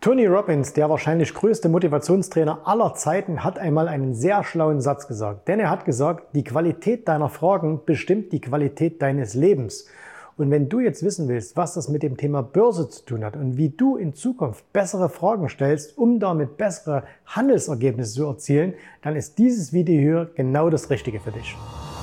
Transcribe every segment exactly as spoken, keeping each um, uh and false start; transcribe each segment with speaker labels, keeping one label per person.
Speaker 1: Tony Robbins, der wahrscheinlich größte Motivationstrainer aller Zeiten, hat einmal einen sehr schlauen Satz gesagt. Denn er hat gesagt, die Qualität deiner Fragen bestimmt die Qualität deines Lebens. Und wenn du jetzt wissen willst, was das mit dem Thema Börse zu tun hat und wie du in Zukunft bessere Fragen stellst, um damit bessere Handelsergebnisse zu erzielen, dann ist dieses Video hier genau das Richtige für dich.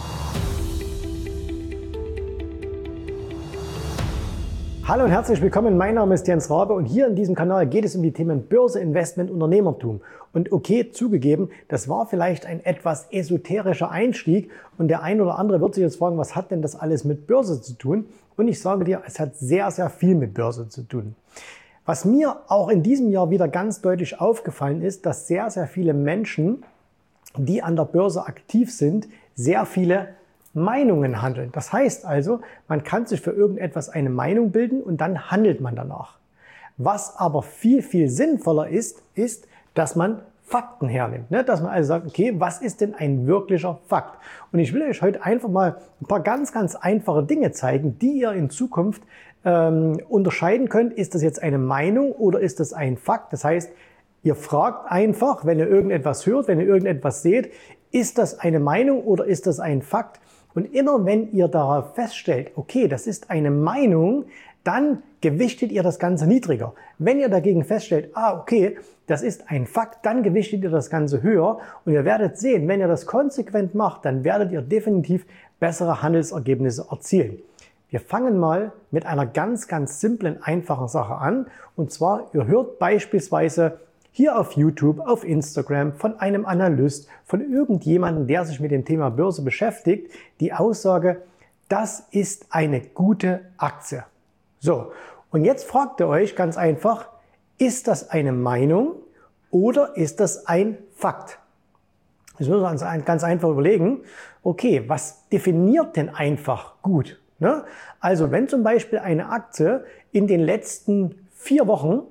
Speaker 1: Hallo und herzlich willkommen, mein Name ist Jens Rabe und hier in diesem Kanal geht es um die Themen Börse, Investment, Unternehmertum. Und okay, zugegeben, das war vielleicht ein etwas esoterischer Einstieg und der ein oder andere wird sich jetzt fragen, was hat denn das alles mit Börse zu tun? Und ich sage dir, es hat sehr, sehr viel mit Börse zu tun. Was mir auch in diesem Jahr wieder ganz deutlich aufgefallen ist, dass sehr, sehr viele Menschen, die an der Börse aktiv sind, sehr viele Meinungen handeln. Das heißt also, man kann sich für irgendetwas eine Meinung bilden und dann handelt man danach. Was aber viel, viel sinnvoller ist, ist, dass man Fakten hernimmt. Ne? Dass man also sagt, okay, was ist denn ein wirklicher Fakt? Und ich will euch heute einfach mal ein paar ganz, ganz einfache Dinge zeigen, die ihr in Zukunft ähm, unterscheiden könnt. Ist das jetzt eine Meinung oder ist das ein Fakt? Das heißt, ihr fragt einfach, wenn ihr irgendetwas hört, wenn ihr irgendetwas seht, ist das eine Meinung oder ist das ein Fakt? Und immer wenn ihr darauf feststellt, okay, das ist eine Meinung, dann gewichtet ihr das Ganze niedriger. Wenn ihr dagegen feststellt, ah, okay, das ist ein Fakt, dann gewichtet ihr das Ganze höher. Und ihr werdet sehen, wenn ihr das konsequent macht, dann werdet ihr definitiv bessere Handelsergebnisse erzielen. Wir fangen mal mit einer ganz, ganz simplen, einfachen Sache an. Und zwar, ihr hört beispielsweise hier auf YouTube, auf Instagram, von einem Analyst, von irgendjemandem, der sich mit dem Thema Börse beschäftigt, die Aussage, das ist eine gute Aktie. So, und jetzt fragt ihr euch ganz einfach, ist das eine Meinung oder ist das ein Fakt? Jetzt müssen wir uns ganz einfach überlegen, okay, was definiert denn einfach gut? Ne? Also wenn zum Beispiel eine Aktie in den letzten vier Wochen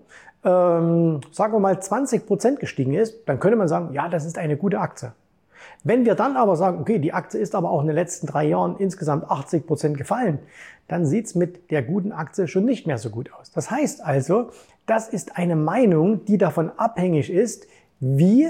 Speaker 1: Ähm, sagen wir mal zwanzig Prozent gestiegen ist, dann könnte man sagen, ja, das ist eine gute Aktie. Wenn wir dann aber sagen, okay, die Aktie ist aber auch in den letzten drei Jahren insgesamt achtzig Prozent gefallen, dann sieht's mit der guten Aktie schon nicht mehr so gut aus. Das heißt also, das ist eine Meinung, die davon abhängig ist, wie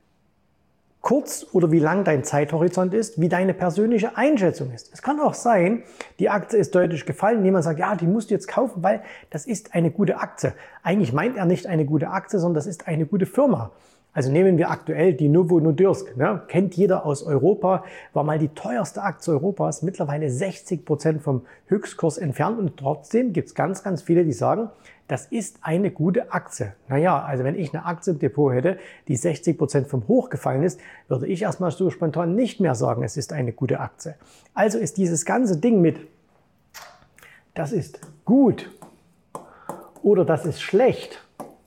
Speaker 1: kurz oder wie lang dein Zeithorizont ist, wie deine persönliche Einschätzung ist. Es kann auch sein, die Aktie ist deutlich gefallen, jemand sagt, ja, die musst du jetzt kaufen, weil das ist eine gute Aktie. Eigentlich meint er nicht eine gute Aktie, sondern das ist eine gute Firma. Also nehmen wir aktuell die Novo Nordisk, ne? Kennt jeder aus Europa, war mal die teuerste Aktie Europas, mittlerweile sechzig Prozent vom Höchstkurs entfernt und trotzdem gibt es ganz, ganz viele, die sagen, das ist eine gute Aktie. Naja, also wenn ich eine Aktie im Depot hätte, die sechzig Prozent vom Hoch gefallen ist, würde ich erstmal so spontan nicht mehr sagen, es ist eine gute Aktie. Also ist dieses ganze Ding mit, das ist gut oder das ist schlecht,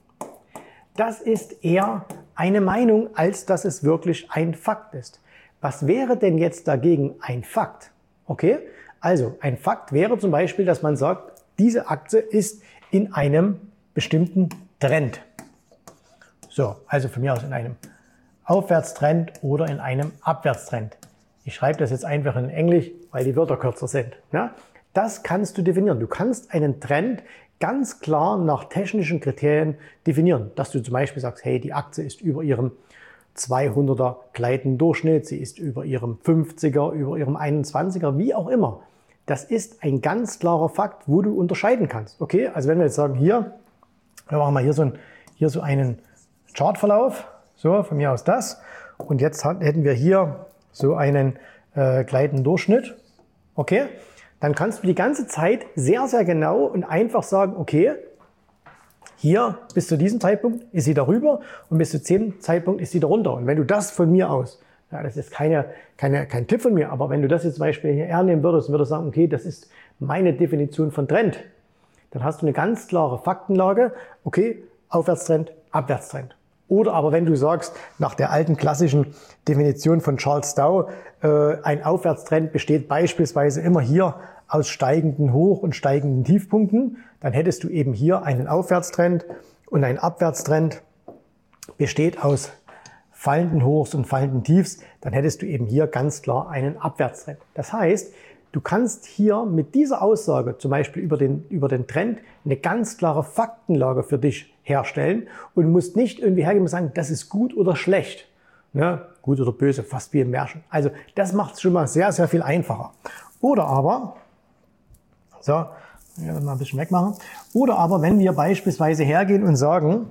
Speaker 1: das ist eher eine Meinung, als dass es wirklich ein Fakt ist. Was wäre denn jetzt dagegen ein Fakt? Okay, also ein Fakt wäre zum Beispiel, dass man sagt, diese Aktie ist in einem bestimmten Trend. So, also von mir aus in einem Aufwärtstrend oder in einem Abwärtstrend. Ich schreibe das jetzt einfach in Englisch, weil die Wörter kürzer sind. Ja? Das kannst du definieren. Du kannst einen Trend ganz klar nach technischen Kriterien definieren. Dass du zum Beispiel sagst, hey, die Aktie ist über ihrem zweihunderter gleitenden Durchschnitt, sie ist über ihrem fünfziger, über ihrem einundzwanziger, wie auch immer. Das ist ein ganz klarer Fakt, wo du unterscheiden kannst. Okay, also wenn wir jetzt sagen, hier, wir machen mal hier so, ein, hier so einen Chartverlauf, so von mir aus das, und jetzt hätten wir hier so einen äh, gleitenden Durchschnitt, okay, dann kannst du die ganze Zeit sehr, sehr genau und einfach sagen, okay, hier bis zu diesem Zeitpunkt ist sie darüber und bis zu diesem Zeitpunkt ist sie darunter. Und wenn du das von mir aus, ja, das ist keine, keine, kein Tipp von mir, aber wenn du das jetzt zum Beispiel hier hernehmen würdest und würdest sagen, okay, das ist meine Definition von Trend, dann hast du eine ganz klare Faktenlage, okay, Aufwärtstrend, Abwärtstrend. Oder aber wenn du sagst, nach der alten klassischen Definition von Charles Dow, äh, ein Aufwärtstrend besteht beispielsweise immer hier aus steigenden Hoch- und steigenden Tiefpunkten, dann hättest du eben hier einen Aufwärtstrend und ein Abwärtstrend besteht aus fallenden Hochs und fallenden Tiefs, dann hättest du eben hier ganz klar einen Abwärtstrend. Das heißt, du kannst hier mit dieser Aussage zum Beispiel über den, über den Trend eine ganz klare Faktenlage für dich herstellen und musst nicht irgendwie hergehen und sagen, das ist gut oder schlecht. Ne? Gut oder böse, fast wie im Märchen. Also das macht es schon mal sehr, sehr viel einfacher. Oder aber, so, ich werde mal ein bisschen wegmachen. Oder aber, wenn wir beispielsweise hergehen und sagen,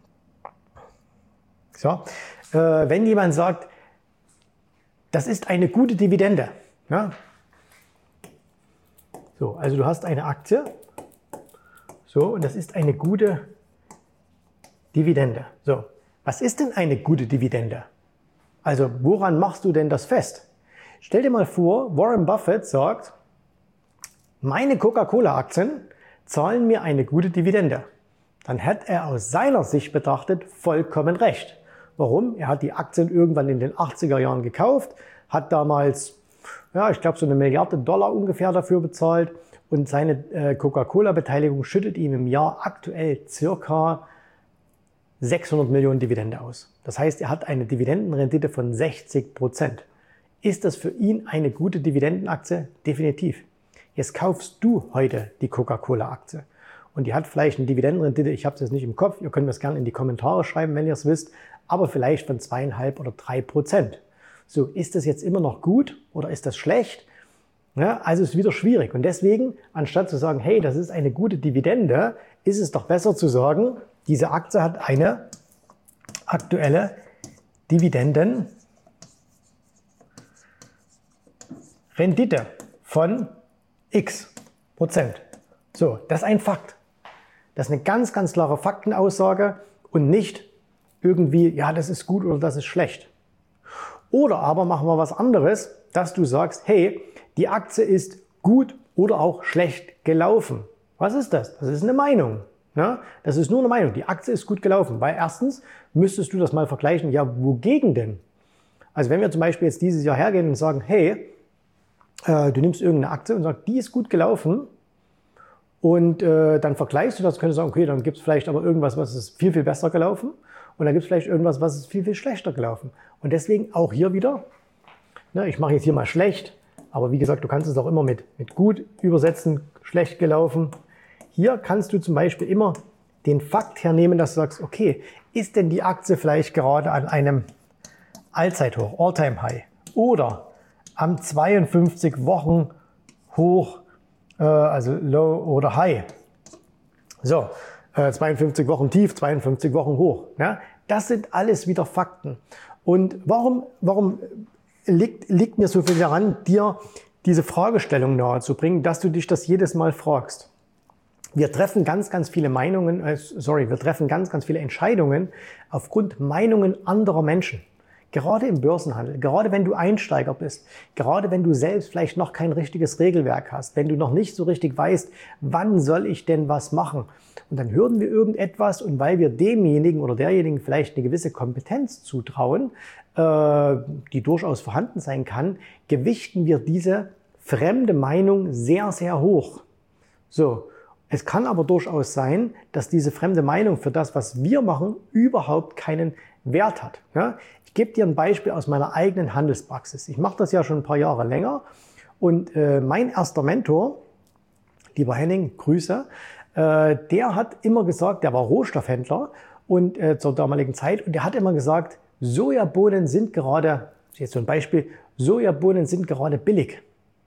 Speaker 1: so, äh, wenn jemand sagt, das ist eine gute Dividende. Ja? So, also du hast eine Aktie, so, und das ist eine gute Dividende. So, was ist denn eine gute Dividende? Also, woran machst du denn das fest? Stell dir mal vor, Warren Buffett sagt, meine Coca-Cola-Aktien zahlen mir eine gute Dividende. Dann hat er aus seiner Sicht betrachtet vollkommen recht. Warum? Er hat die Aktien irgendwann in den achtziger Jahren gekauft, hat damals, ja, ich glaube, so eine Milliarde Dollar ungefähr dafür bezahlt und seine äh, Coca-Cola-Beteiligung schüttet ihm im Jahr aktuell circa sechshundert Millionen Dividende aus. Das heißt, er hat eine Dividendenrendite von sechzig Prozent. Ist das für ihn eine gute Dividendenaktie? Definitiv. Jetzt kaufst du heute die Coca-Cola-Aktie und die hat vielleicht eine Dividendenrendite, ich habe es jetzt nicht im Kopf, ihr könnt mir das gerne in die Kommentare schreiben, wenn ihr es wisst, aber vielleicht von zweieinhalb oder drei Prozent. So, ist das jetzt immer noch gut oder ist das schlecht? Ja, also ist wieder schwierig und deswegen, anstatt zu sagen, hey, das ist eine gute Dividende, ist es doch besser zu sagen, diese Aktie hat eine aktuelle Dividendenrendite von X Prozent. So, das ist ein Fakt. Das ist eine ganz, ganz klare Faktenaussage und nicht irgendwie, ja, das ist gut oder das ist schlecht. Oder aber machen wir was anderes, dass du sagst, hey, die Aktie ist gut oder auch schlecht gelaufen. Was ist das? Das ist eine Meinung. Ne? Das ist nur eine Meinung. Die Aktie ist gut gelaufen, weil erstens müsstest du das mal vergleichen, ja, wogegen denn? Also wenn wir zum Beispiel jetzt dieses Jahr hergehen und sagen, hey, äh, du nimmst irgendeine Aktie und sagst, die ist gut gelaufen und äh, dann vergleichst du das, könntest du sagen, okay, dann gibt es vielleicht aber irgendwas, was ist viel, viel besser gelaufen und dann gibt es vielleicht irgendwas, was ist viel, viel schlechter gelaufen. Und deswegen auch hier wieder, ne, ich mache jetzt hier mal schlecht, aber wie gesagt, du kannst es auch immer mit, mit gut übersetzen, schlecht gelaufen. Hier kannst du zum Beispiel immer den Fakt hernehmen, dass du sagst, okay, ist denn die Aktie vielleicht gerade an einem Allzeithoch, All-Time-High oder am zweiundfünfzig Wochen Hoch, äh, also Low oder High. So, äh, zweiundfünfzig Wochen Tief, zweiundfünfzig Wochen Hoch. Ja? Das sind alles wieder Fakten. Und warum, warum liegt, liegt mir so viel daran, dir diese Fragestellung nahezubringen, dass du dich das jedes Mal fragst? Wir treffen ganz, ganz viele Meinungen, äh, sorry, wir treffen ganz, ganz viele Entscheidungen aufgrund Meinungen anderer Menschen. Gerade im Börsenhandel, gerade wenn du Einsteiger bist, gerade wenn du selbst vielleicht noch kein richtiges Regelwerk hast, wenn du noch nicht so richtig weißt, wann soll ich denn was machen? Und dann hören wir irgendetwas und weil wir demjenigen oder derjenigen vielleicht eine gewisse Kompetenz zutrauen, äh, die durchaus vorhanden sein kann, gewichten wir diese fremde Meinung sehr, sehr hoch. So. Es kann aber durchaus sein, dass diese fremde Meinung für das, was wir machen, überhaupt keinen Wert hat. Ja? Ich gebe dir ein Beispiel aus meiner eigenen Handelspraxis. Ich mache das ja schon ein paar Jahre länger und äh, mein erster Mentor, lieber Henning, Grüße, äh, der hat immer gesagt, der war Rohstoffhändler und äh, zur damaligen Zeit und der hat immer gesagt, Sojabohnen sind gerade, jetzt so ein Beispiel, Sojabohnen sind gerade billig.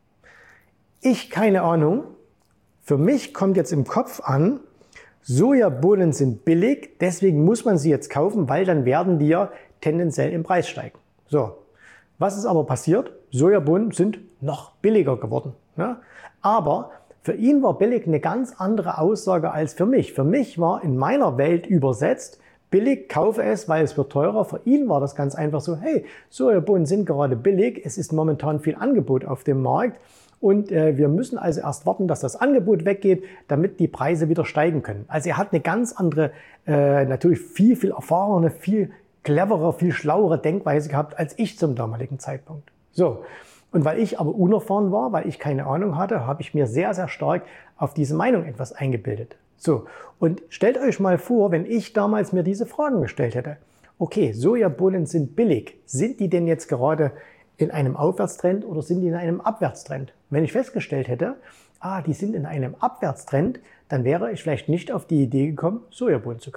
Speaker 1: Ich keine Ahnung. Für mich kommt jetzt im Kopf an, Sojabohnen sind billig, deswegen muss man sie jetzt kaufen, weil dann werden die ja tendenziell im Preis steigen. So, was ist aber passiert? Sojabohnen sind noch billiger geworden. Ne? Aber für ihn war billig eine ganz andere Aussage als für mich. Für mich war in meiner Welt übersetzt, billig, kaufe es, weil es wird teurer. Für ihn war das ganz einfach so, hey, Sojabohnen sind gerade billig, es ist momentan viel Angebot auf dem Markt. Und äh, wir müssen also erst warten, dass das Angebot weggeht, damit die Preise wieder steigen können. Also er hat eine ganz andere, äh, natürlich viel, viel erfahrene, viel cleverer, viel schlauere Denkweise gehabt als ich zum damaligen Zeitpunkt. So, und weil ich aber unerfahren war, weil ich keine Ahnung hatte, habe ich mir sehr, sehr stark auf diese Meinung etwas eingebildet. So, und stellt euch mal vor, wenn ich damals mir diese Fragen gestellt hätte. Okay, Sojabohnen sind billig. Sind die denn jetzt gerade in einem Aufwärtstrend oder sind die in einem Abwärtstrend? Wenn ich festgestellt hätte, ah, die sind in einem Abwärtstrend, dann wäre ich vielleicht nicht auf die Idee gekommen, Sojabohnen zu kaufen.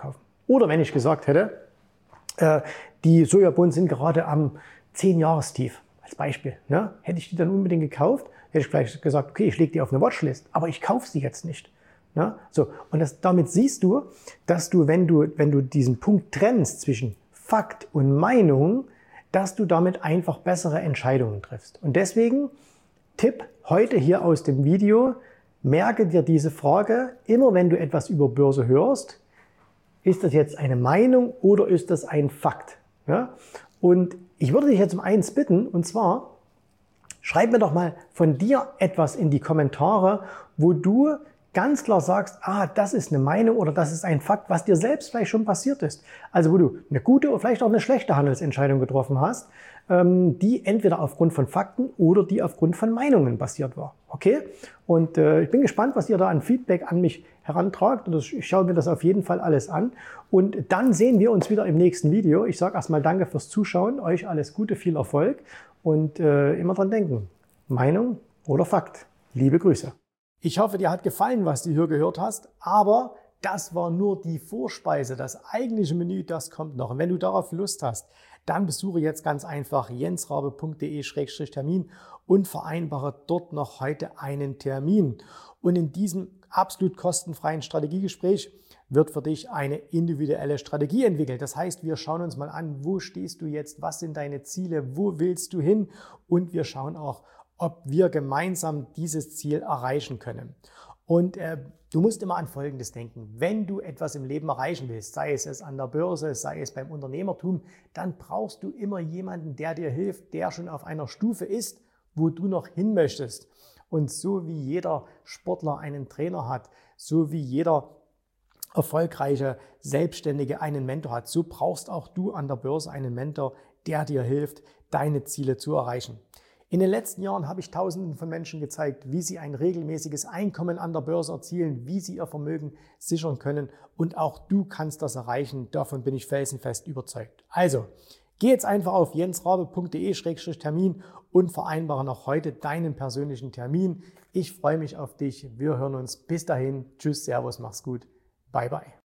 Speaker 1: Oder wenn ich gesagt hätte, äh, die Sojabohnen sind gerade am zehn-Jahrestief, als Beispiel, ne? Hätte ich die dann unbedingt gekauft, hätte ich vielleicht gesagt, okay, ich lege die auf eine Watchlist, aber ich kaufe sie jetzt nicht. Ne? So, und das, damit siehst du, dass du wenn, du, wenn du diesen Punkt trennst zwischen Fakt und Meinung, dass du damit einfach bessere Entscheidungen triffst. Und deswegen Tipp heute hier aus dem Video, merke dir diese Frage, immer wenn du etwas über Börse hörst, ist das jetzt eine Meinung oder ist das ein Fakt? Ja? Und ich würde dich jetzt um eins bitten, und zwar, schreib mir doch mal von dir etwas in die Kommentare, wo du ganz klar sagst, ah, das ist eine Meinung oder das ist ein Fakt, was dir selbst vielleicht schon passiert ist. Also wo du eine gute oder vielleicht auch eine schlechte Handelsentscheidung getroffen hast, ähm, die entweder aufgrund von Fakten oder die aufgrund von Meinungen basiert war. Okay? Und äh, ich bin gespannt, was ihr da an Feedback an mich herantragt. Und das, ich schaue mir das auf jeden Fall alles an. Und dann sehen wir uns wieder im nächsten Video. Ich sage erstmal danke fürs Zuschauen, euch alles Gute, viel Erfolg und äh, immer dran denken, Meinung oder Fakt. Liebe Grüße. Ich hoffe, dir hat gefallen, was du hier gehört hast, aber das war nur die Vorspeise. Das eigentliche Menü, das kommt noch. Und wenn du darauf Lust hast, dann besuche jetzt ganz einfach jensrabe punkt de Schrägstrich Termin und vereinbare dort noch heute einen Termin. Und in diesem absolut kostenfreien Strategiegespräch wird für dich eine individuelle Strategie entwickelt. Das heißt, wir schauen uns mal an, wo stehst du jetzt, was sind deine Ziele, wo willst du hin, und wir schauen auch, ob wir gemeinsam dieses Ziel erreichen können. Und äh, du musst immer an Folgendes denken: Wenn du etwas im Leben erreichen willst, sei es an der Börse, sei es beim Unternehmertum, dann brauchst du immer jemanden, der dir hilft, der schon auf einer Stufe ist, wo du noch hin möchtest. Und so wie jeder Sportler einen Trainer hat, so wie jeder erfolgreiche Selbstständige einen Mentor hat, so brauchst auch du an der Börse einen Mentor, der dir hilft, deine Ziele zu erreichen. In den letzten Jahren habe ich Tausenden von Menschen gezeigt, wie sie ein regelmäßiges Einkommen an der Börse erzielen, wie sie ihr Vermögen sichern können, und auch du kannst das erreichen. Davon bin ich felsenfest überzeugt. Also, geh jetzt einfach auf jensrabe punkt de Schrägstrich Termin und vereinbare noch heute deinen persönlichen Termin. Ich freue mich auf dich. Wir hören uns. Bis dahin. Tschüss, Servus, mach's gut. Bye, bye.